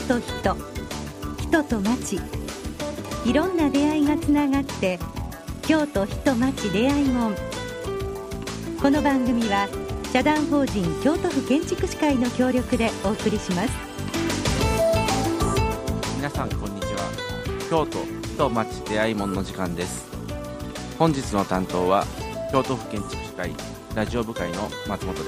と人、人と町、いろんな出会いがつながって京都人町出会い門。この番組は社団法人京都府建築士会の協力でお送りします。 皆さんこんにちは。京都人町出会い門の時間です。本日の担当は京都府建築士会ラジオ部会の松本です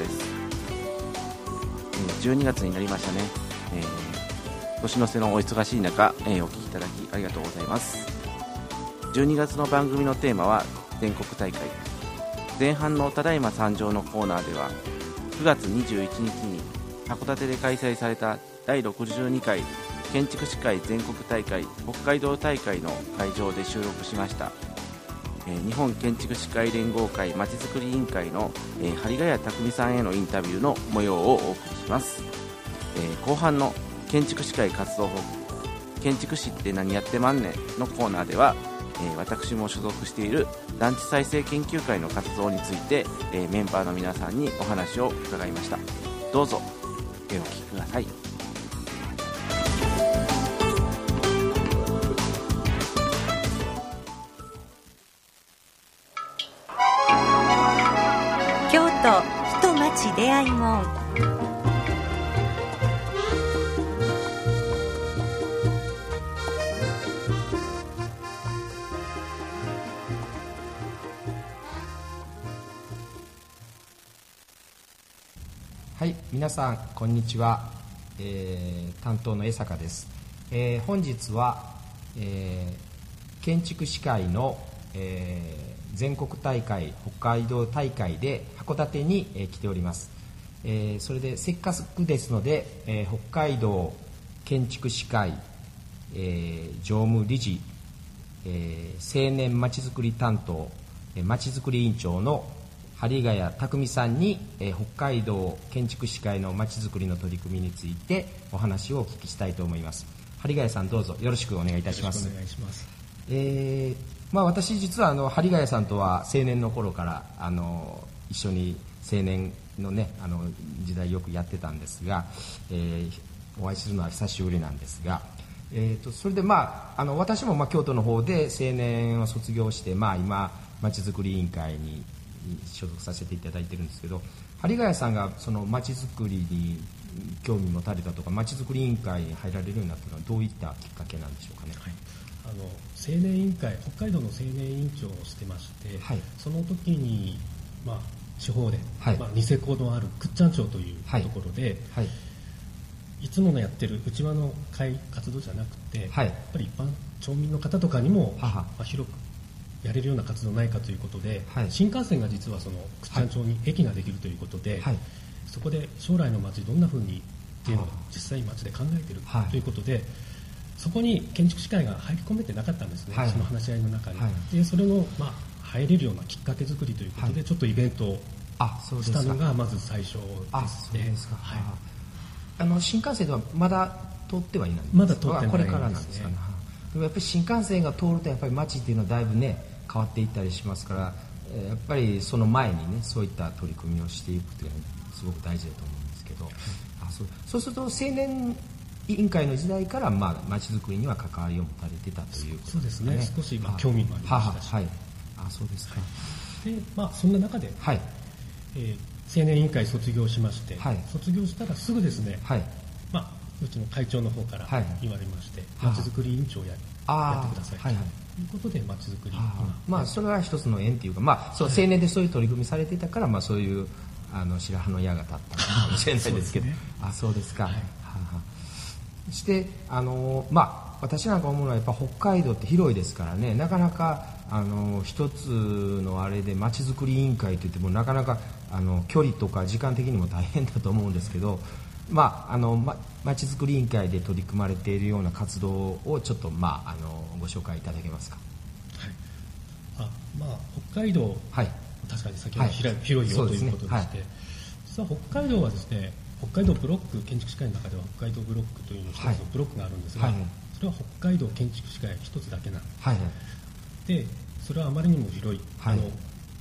。12月になりましたね。年の瀬のお忙しい中、お聞きいただきありがとうございます。12月の番組のテーマは全国大会。前半のただいま参上のコーナーでは、9月21日に函館で開催された第62回建築士会全国大会北海道大会の会場で収録しました、日本建築士会連合会まちづくり委員会の、針ヶ谷匠さんへのインタビューの模様をお送りします。後半の建築士会活動報告、建築士って何やってまんねんのコーナーでは、私も所属している団地再生研究会の活動について、メンバーの皆さんにお話を伺いました。どうぞお聞きください。 京都人町出会い門。 はい、皆さんこんにちは、担当の江坂です。本日は、建築士会の、全国大会北海道大会で函館に、来ております。それでせっかくですので、北海道建築士会、常務理事、青年まちづくり担当、まちづくり委員長の針ヶ谷匠さんに、北海道建築士会のまちづくりの取り組みについてお話をお聞きしたいと思います。針ヶ谷さん、どうぞよろしくお願いいたします。 よろしくお願いします。 私実は針ヶ谷さんとは青年の頃から一緒に青年のね時代よくやってたんですが、お会いするのは久しぶりなんですが、それで私も京都の方で青年を卒業して、今まちづくり委員会に所属させていただいてるんですけど、針ヶ谷さんがそのまちづくりに興味持たれたとか、まちづくり委員会に入られるようになったのはどういったきっかけなんでしょうかね。 はい、青年委員会、北海道の青年委員長をしてまして、はい、その時に、地方で、ニセコのある倶知安町というところで、いつものやってる内輪の会活動じゃなくて、やっぱり一般町民の方とかにも、広くやれるような活動ないかということで、新幹線が実はその倶知安町に駅ができるということで、そこで将来の街どんなふうにっていうのを実際街で考えているということで、そこに建築士会が入り込めてなかったんですね、その話し合いの中に。でそれの、入れるようなきっかけ作りということで、ちょっとイベントをしたのがまず最初ですね。 新幹線ではまだ通ってはいないんですか？ まだ通ってないですね。 これからなんですかね。でもやっぱり新幹線が通るとやっぱり街っていうのはだいぶね変わっていったりしますから、やっぱりその前にねそういった取り組みをしていくというのはすごく大事だと思うんですけど、そうすると青年委員会の時代から街づくりには関わりを持たれてたということですね。 そうですね、少し興味もありましたし、 そうですか。 でそんな中で、青年委員会卒業しまして、卒業したらすぐですね、うちの会長の方から言われまして、まちづくり委員長をやってくださいということで、まちづくりそれは一つの縁というか、青年でそういう取り組みされていたから、そういう白羽の矢が立ったかもしれないですけど、そうですか。そして私なんか思うのはやっぱ北海道って広いですからね、なかなか一つのあれでまちづくり委員会といってもなかなか距離とか時間的にも大変だと思うんですけど、まちづくり委員会で取り組まれているような活動をちょっとご紹介いただけますか？ 北海道、確かに先ほど広いよということでして、実は北海道はですね、北海道ブロック、建築士会の中では北海道ブロックという一つのブロックがあるんですが、それは北海道建築士会一つだけなんです。でそれはあまりにも広い、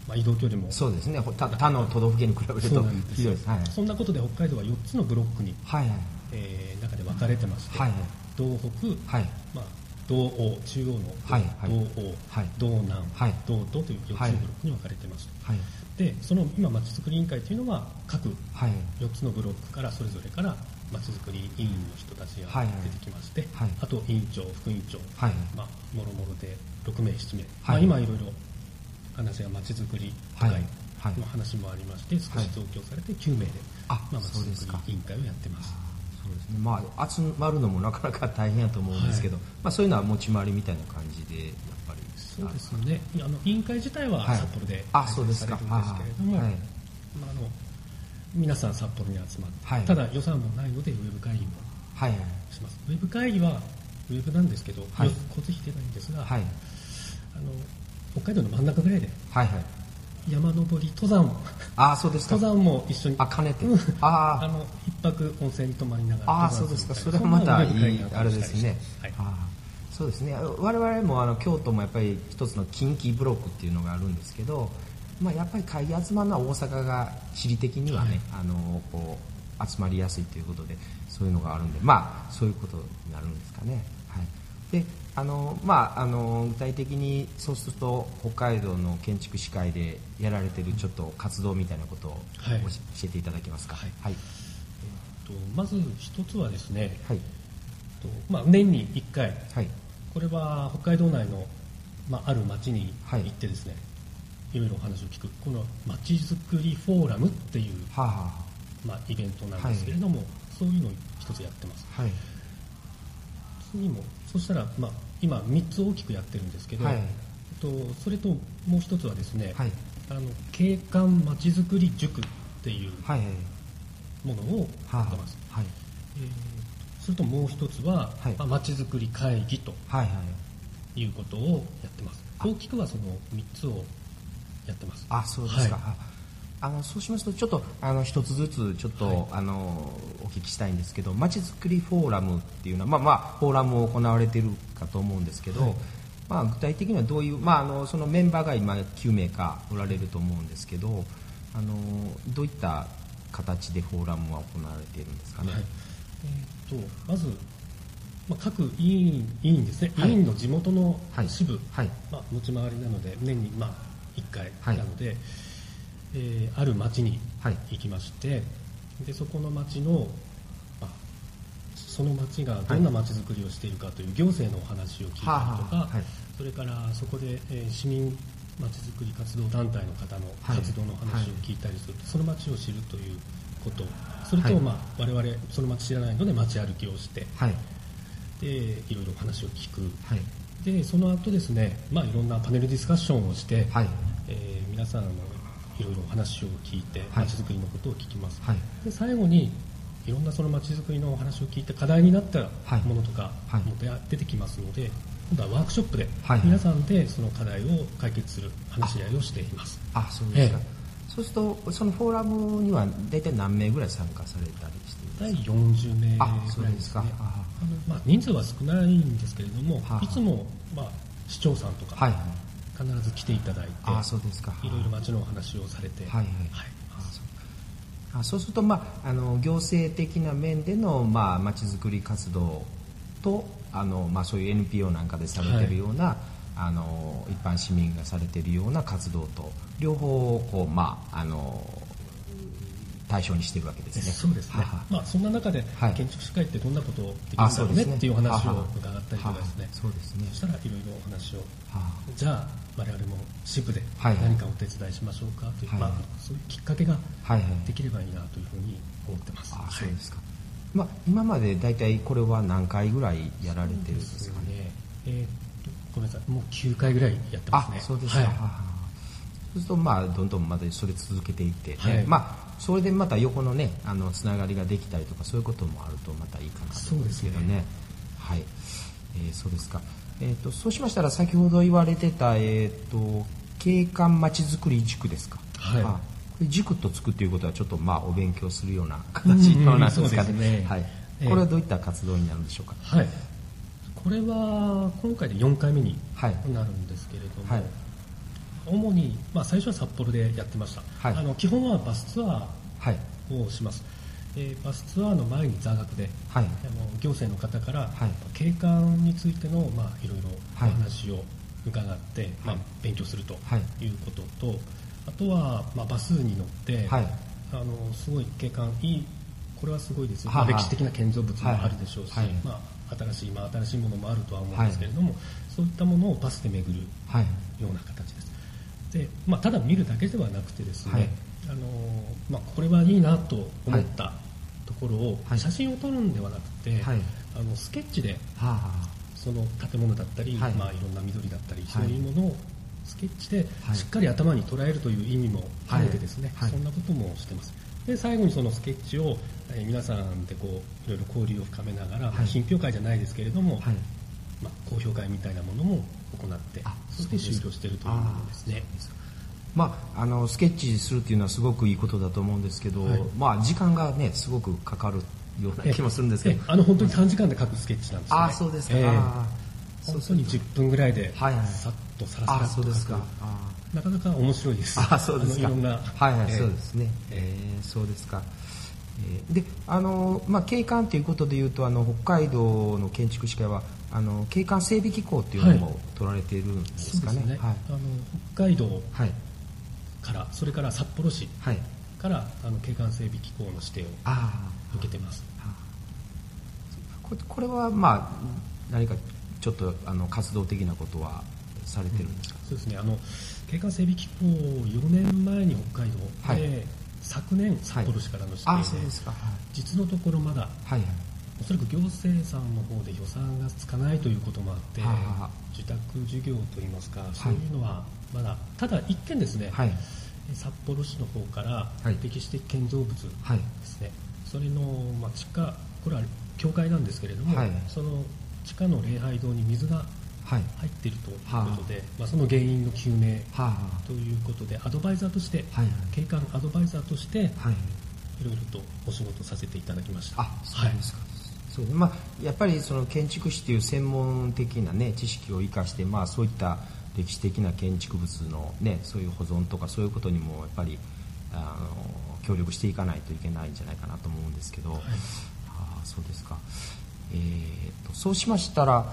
移動距離もそうですね、他の都道府県に比べるとひどいです。 そんなことで北海道は4つのブロックに、中で分かれてまして、道北、道央、中央の道央、道南、道東という4つのブロックに分かれてます。でその今まちづくり委員会というのは各4つのブロックからそれぞれからまちづくり委員の人たちが出てきまして、あと委員長、副委員長、もろもろで6名7名、今いろいろ話がまちづくり会の話もありまして、少し増強されて9名でまちづくり委員会をやってます。 そうですね、集まるのもなかなか大変やと思うんですけど、そういうのは持ち回りみたいな感じでやっぱり。 そうですね、委員会自体は札幌で開催されるんですけれども、皆さん札幌に集まって、ただ予算もないのでウェブ会議もします。ウェブ会議はウェブなんですけど、交通費出ないんですが、北海道の真ん中ぐらいで山登り登山登山も一緒に兼ねて一泊温泉に泊まりながらそうですか、それはまたいいあれですね。そうですね、我々も京都もやっぱり一つの近畿ブロックっていうのがあるんですけど、やっぱり会議集まるのは大阪が地理的にはね、こう集まりやすいということでそういうのがあるんで、そういうことになるんですかね。で具体的にそうすると北海道の建築士会でやられてるちょっと活動みたいなことを教えていただけますか。 まず一つはですね、年に1回、これは北海道内の、ある町に行ってですね、いろいろお話を聞く、このまちづくりフォーラムっていう、イベントなんですけれども、そういうのを一つやってます。次もそしたら、今3つ大きくやってるんですけど、それともう一つはですね、景観まちづくり塾っていうものをやってます。それともう一つはまちづくり会議ということをやってます。大きくはその3つをやってます。 そうですか。そうしますとちょっと一つずつちょっと、お聞きしたいんですけど、まちづくりフォーラムっていうのは、フォーラムを行われているかと思うんですけど、具体的にはどういう、そのメンバーが今9名かおられると思うんですけど、どういった形でフォーラムは行われているんですかね。 まず、各委員ですね、委員の地元の支部、持ち回りなので年に1回なので、ある町に行きまして、でそこの町の、その町がどんな町づくりをしているかという行政のお話を聞いたりとか、それからそこで、市民町づくり活動団体の方の活動の話を聞いたりすると、その町を知るということ、それと、我々その町知らないので町歩きをして、でいろいろお話を聞く、でその後ですね、いろんなパネルディスカッションをして、皆さんのいろいろお話を聞いて町づくりのことを聞きます。で最後にいろんなその町づくりのお話を聞いて課題になったものとかも出てきますので、今度はワークショップで皆さんでその課題を解決する話し合いをしています。 そうですか。そうするとそのフォーラムには大体何名ぐらい参加されたりしていますか。 大体40名ぐらいですね。人数は少ないんですけれども、いつも市長さんとか必ず来ていただいて、いろいろ町のお話をされて、 そうすると、行政的な面での町づくり活動とそういう NPO なんかでされているような、一般市民がされているような活動と両方をこう、対象にしているわけですね。 そうですね。そんな中で建築士会ってどんなことをできるんだろうねっていうお話を伺ったりとかですね。そしたらいろいろお話を、じゃあ我々も支部で何かお手伝いしましょうかという、そういうきっかけができればいいなというふうに思ってます。 そうですか。今までだいたいこれは何回ぐらいやられてるんですかね。 ごめんなさい、もう9回ぐらいやってますね。 そうですか。そうするとどんどんまだそれ続けていって、それでまた横のねつながりができたりとかそういうこともあるとまたいいかなと思うんですけどね。そうですか。そうしましたら先ほど言われてた景観まちづくり塾ですか。これ塾とつくということはちょっとお勉強するような形なんですかね。これはどういった活動になるんでしょうか。 これは今回で4回目になるんですけれども、 主に、最初は札幌でやってました、基本はバスツアーをします、バスツアーの前に座学で、行政の方から、景観についての、いろいろお話を伺って、勉強するということと、あとは、バスに乗って、すごい景観いい、これはすごいですよ、歴史的な建造物もあるでしょうし、新しいものもあるとは思うんですけれども、そういったものをバスで巡るような形です。で、ただ見るだけではなくてですね、これはいいなと思ったところを写真を撮るんではなくて、スケッチでその建物だったり、いろんな緑だったり、そういうものをスケッチでしっかり頭に捉えるという意味も兼ねてですね、そんなこともしてます。で最後にそのスケッチを皆さんでこういろいろ交流を深めながら、品評会じゃないですけれども、公評会みたいなものも行って、そして終了しているというものですね。 スケッチするっていうのはすごくいいことだと思うんですけど、時間がねすごくかかるような気もするんですけど、 本当に短時間で描くスケッチなんですね。 そうですか。 本当に10分ぐらいでさっとサラサラっと描く。なかなか面白いです。 そうですか。 いろんなそうですね。そうですか。で景観ということでいうと北海道の建築士会は景観整備機構っていうのも取られているんですかね。 そうですね。北海道から、それから札幌市から景観整備機構の指定を受けてます。 これは何かちょっと活動的なことはされてるんですか。 そうですね。景観整備機構4年前に北海道で、昨年札幌市からの指定で、実のところまだ、おそらく行政さんの方で予算がつかないということもあって、受託事業といいますか、そういうのはまだ、ただ一件ですね、札幌市の方から歴史的建造物ですね、それの地下、これは教会なんですけれども、その地下の礼拝堂に水が入っているということで、その原因の究明ということで、アドバイザーとして、景観アドバイザーとして、いろいろとお仕事させていただきました。 そうですか。やっぱりその建築士という専門的な、知識を生かして、そういった歴史的な建築物の、そういう保存とかそういうことにもやっぱり協力していかないといけないんじゃないかなと思うんですけど、そうですか。そうしましたら、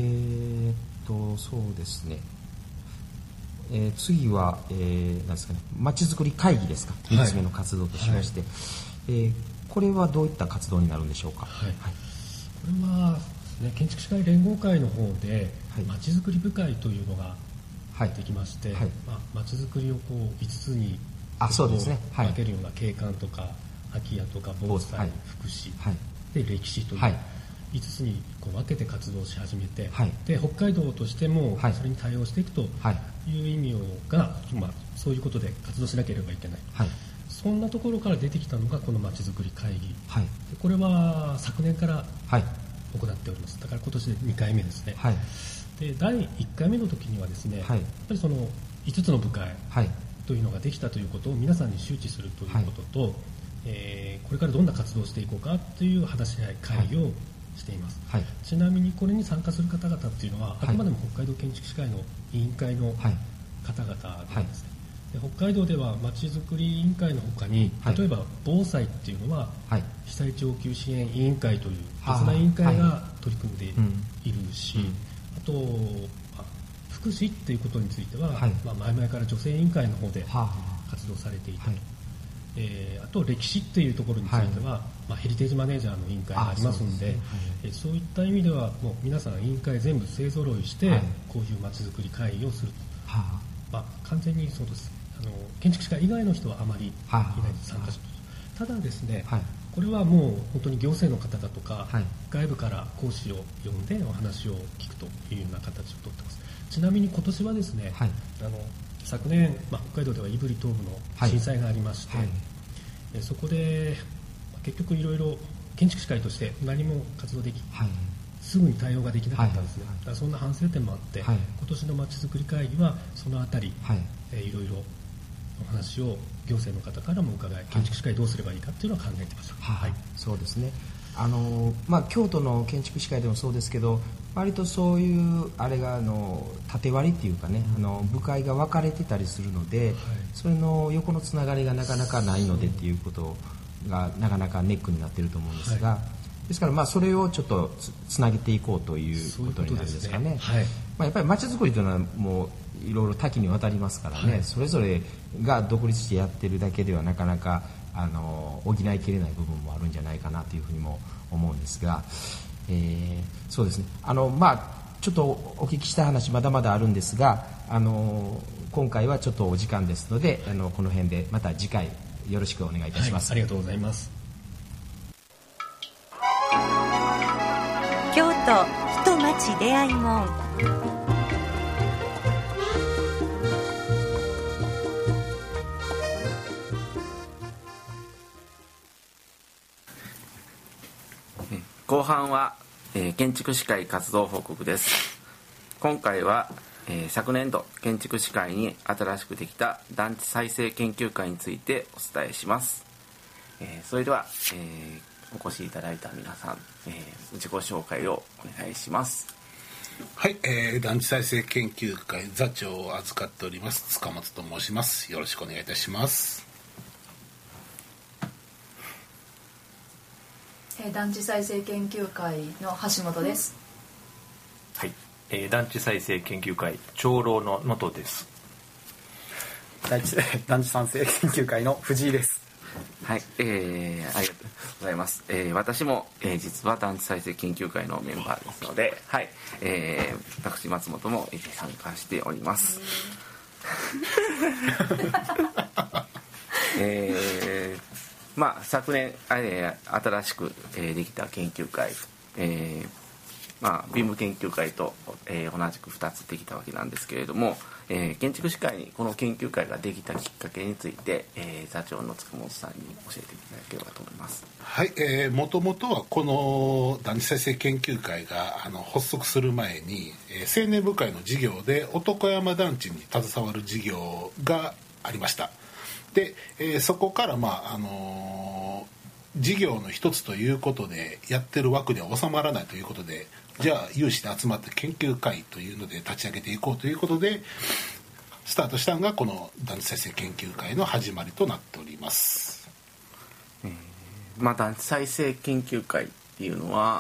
そうですね、次は、何ですかね、まちづくり会議ですか、3つ目の活動としまして、これはどういった活動になるんでしょうか。 これは、建築士会連合会の方で、まちづくり部会というのができまして、まちづくりをこう5つに分けるような景観とか空き家とか防災、福祉、で歴史という5つにこう分けて活動し始めて、で北海道としてもそれに対応していくという意味が、そういうことで活動しなければいけない、そんなところから出てきたのがこのまちづくり会議、これは昨年から行っております。だから今年で2回目ですね。で第1回目の時にはですね、やっぱりその5つの部会というのができたということを皆さんに周知するということと、これからどんな活動をしていこうかという話し合い会議をしています。ちなみにこれに参加する方々っていうのは、あくまでも北海道建築士会の委員会の方々なんですね。で北海道ではまちづくり委員会のほかに、例えば防災っていうのは、被災地応急支援委員会という別な委員会が取り組んでいるし、あと福祉っていうことについては、前々から女性委員会の方で活動されていたと。あと歴史っていうところについては、ヘリテージマネージャーの委員会がありますので、そういった意味ではもう皆さん委員会全部勢ぞろいして、こういうまちづくり会議をすると、完全にそうです。建築士会以外の人はあまりいない参加者、ただですね、これはもう本当に行政の方だとか、外部から講師を呼んでお話を聞くというような形をとってます。ちなみに今年はですね、昨年、北海道では胆振東部の震災がありまして、そこで結局いろいろ建築士会として何も活動でき、すぐに対応ができなかったんですね。だからそんな反省点もあって、今年のまちづくり会議はそのあたり、いろいろお話を行政の方からも伺い、建築士会どうすればいいかっていうのを考えてます。 そうですね。 京都の建築士会でもそうですけど、割とそういうあれが縦割りっていうかね、部会が分かれてたりするので、それの横のつながりがなかなかないのでっていうことがなかなかネックになっていると思うんですが、ですからそれをちょっとつなげていこうということになるんですかね。やっぱり街づくりというのはもういろいろ多岐にわたりますからね、それぞれが独立してやってるだけではなかなか補いきれない部分もあるんじゃないかなというふうにも思うんですが、そうですね、ちょっとお聞きした話まだまだあるんですが、今回はちょっとお時間ですので、この辺でまた次回よろしくお願いいたします。 ありがとうございます。 京都人町出会い門。 後半は、建築士会活動報告です。今回は、昨年度建築士会に新しくできた団地再生研究会についてお伝えします。それでは、お越しいただいた皆さん、自己紹介をお願いします。 はい、団地再生研究会座長を預かっております塚本と申します。よろしくお願いいたします。 団地再生研究会の橋本です。 はい、団地再生研究会長老の能登です。 団地再生研究会の藤井です。 はい、ありがとうございます。私も、実は団地再生研究会のメンバーですので、はい、私松本も、参加しております。昨年、新しく、できた研究会、ビーム研究会と、同じく2つできたわけなんですけれども、建築士会にこの研究会ができたきっかけについて、座長の塚本さんに教えていただければと思います。 はい、もともとはこの団地再生研究会が発足する前に、青年部会の事業で男山団地に携わる事業がありました。で、そこから事業の一つということでやってる枠では収まらないということで、じゃあ有志で集まって研究会というので立ち上げていこうということでスタートしたのがこの団地再生研究会の始まりとなっております。 団地再生研究会っていうのは、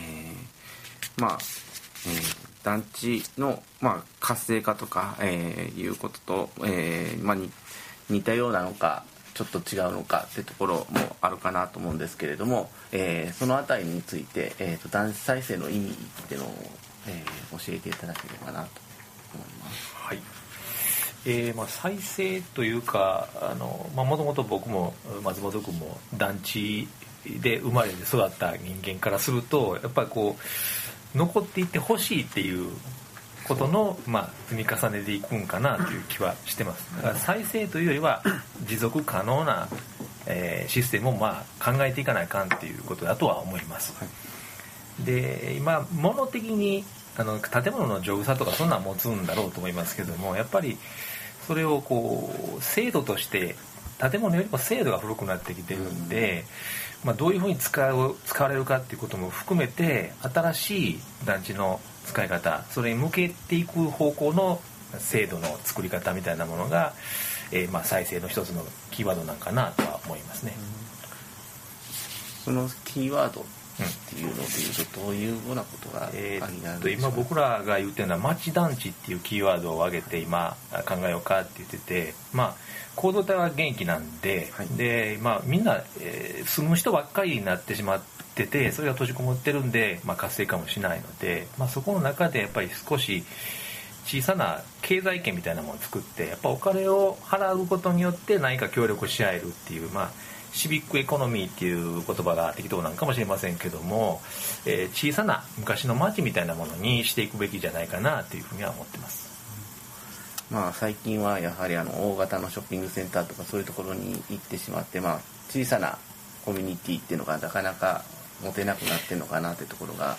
団地の、活性化とか、いうことと、似たようなのかちょっと違うのかってところもあるかなと思うんですけれども、そのあたりについて、団地再生の意味っていうのを、教えていただければなと思います。 はい。再生というかもともと僕も松本君も団地で生まれて育った人間からすると、やっぱり残っていってほしいっていうことの、積み重ねでいくんかなという気はしてます。だから再生というよりは持続可能な、システムを考えていかないかんっていうことだとは思います。で、今物的に建物の丈夫さとかそんなん持つんだろうと思いますけども、やっぱりそれを制度として建物よりも制度が古くなってきてるんで、どういうふうに使われるかっていうことも含めて新しい団地の使い方、それに向けていく方向の制度の作り方みたいなものが、再生の一つのキーワードなんかなとは思いますね。 そのキーワードっていうのでいうとどういうようなことが今僕らが言ってるのは町団地っていうキーワードを挙げて今考えようかって言ってて、構造体は元気なんで、でみんな、住む人ばっかりになってしまってて、それが閉じこもってるんで、活性化もしないので、そこの中でやっぱり少し小さな経済圏みたいなものを作って、やっぱお金を払うことによって何か協力し合えるっていう、シビックエコノミーっていう言葉が適当なんかもしれませんけども、小さな昔の町みたいなものにしていくべきじゃないかなというふうには思ってます。 最近はやはり大型のショッピングセンターとかそういうところに行ってしまって、小さなコミュニティっていうのがなかなか持てなくなってるのかなっていうところがあって、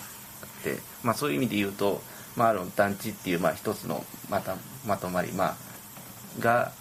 そういう意味で言うと、団地っていう一つのまとまり、が、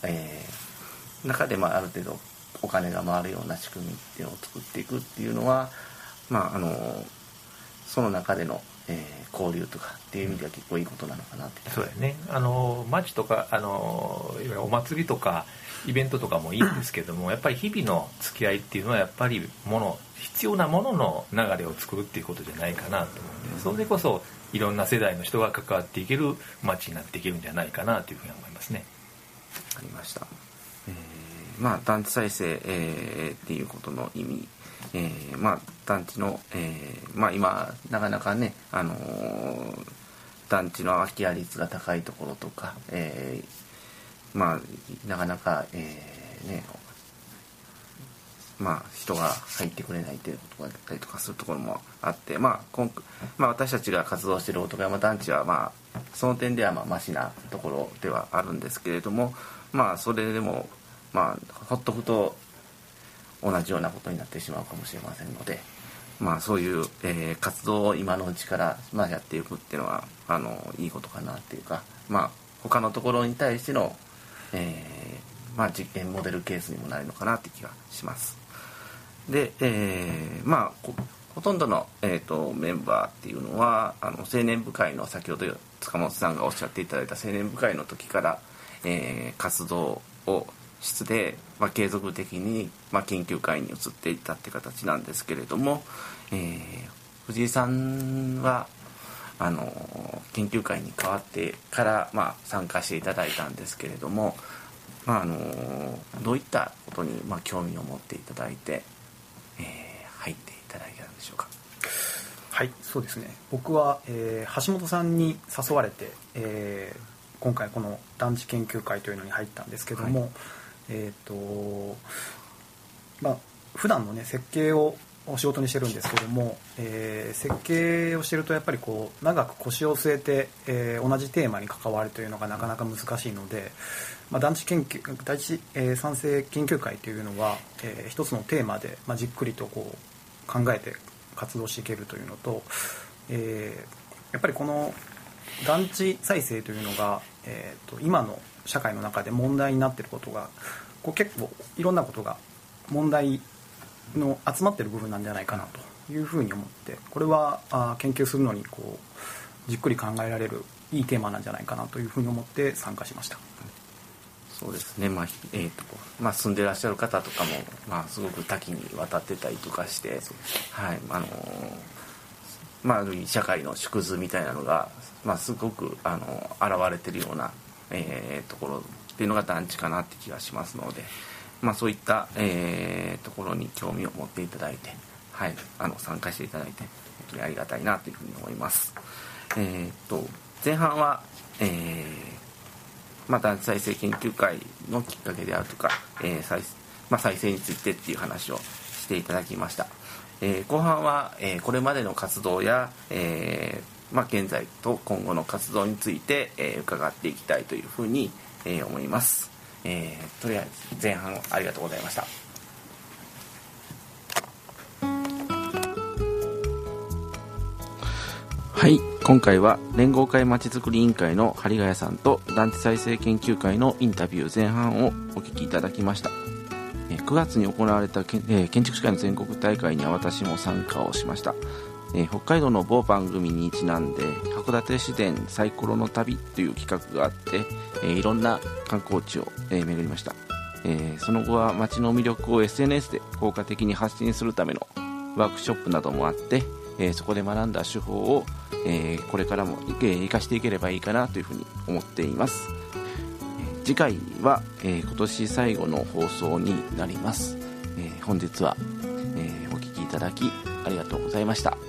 中である程度お金が回るような仕組みっていうのを作っていくっていうのはその中での、交流とかっていう意味では結構いいことなのかなって。 そうだね。町とかいわゆるお祭りとかイベントとかもいいんですけども、やっぱり日々の付き合いっていうのはやっぱり必要なものの流れを作るっていうことじゃないかなと思うんで、それこそいろんな世代の人が関わっていける町になっていけるんじゃないかなというふうに思いますね。 わかりました。団地再生、っていうことの意味、団地の、今なかなかね、団地の空き家率が高いところとか、なかなか、人が入ってくれないということがあったりとかするところもあって、私たちが活動している男山団地は、その点ではマシなところではあるんですけれども、それでも、ほっとくと同じようなことになってしまうかもしれませんので、そういう、活動を今のうちから、やっていくっていうのはいいことかなっていうか、他のところに対しての、実験モデルケースにもなるのかなって気がします。で、ほとんどの、メンバーっていうのは青年部会の先ほど塚本さんがおっしゃっていただいた青年部会の時から、活動を室で、継続的に、研究会に移っていったって形なんですけれども、藤井さんは研究会に変わってから、参加していただいたんですけれども、どういったことに、興味を持っていただいて、入っていただいたんでしょうか。 はい、そうですね。僕は、橋本さんに誘われて、今回この団地研究会というのに入ったんですけども、普段のね設計を仕事にしてるんですけども、設計をしてるとやっぱり長く腰を据えて、同じテーマに関わるというのがなかなか難しいので、団地賛成研究会というのは、一つのテーマで、じっくりと考えて活動していけるというのと、やっぱりこの団地再生というのが、今の社会の中で問題になっていることが結構いろんなことが問題の集まっている部分なんじゃないかなというふうに思って、これは研究するのにじっくり考えられるいいテーマなんじゃないかなというふうに思って参加しました。 そうですね。住んでらっしゃる方とかも、すごく多岐にわたってたりとかして、社会の縮図みたいなのが、すごく現れてるような、ところっていうのが団地かなって気がしますので、そういった、ところに興味を持っていただいて、参加していただいて本当にありがたいなというふうに思います。前半は、団地再生研究会のきっかけであるとか、再生についてっていう話をしていただきました。後半は、これまでの活動や、現在と今後の活動について、伺っていきたいというふうに、思います。とりあえず前半ありがとうございました。はい、今回は連合会まちづくり委員会の針ヶ谷さんと団地再生研究会のインタビュー前半をお聞きいただきました。9月に行われた建築士会の全国大会には私も参加をしました。北海道の某番組にちなんで函館市電サイコロの旅という企画があって、いろんな観光地を、巡りました。その後は街の魅力を SNS で効果的に発信するためのワークショップなどもあって、そこで学んだ手法を、これからも生かしていければいいかなというふうに思っています。次回は、今年最後の放送になります。本日は、お聞きいただきありがとうございました。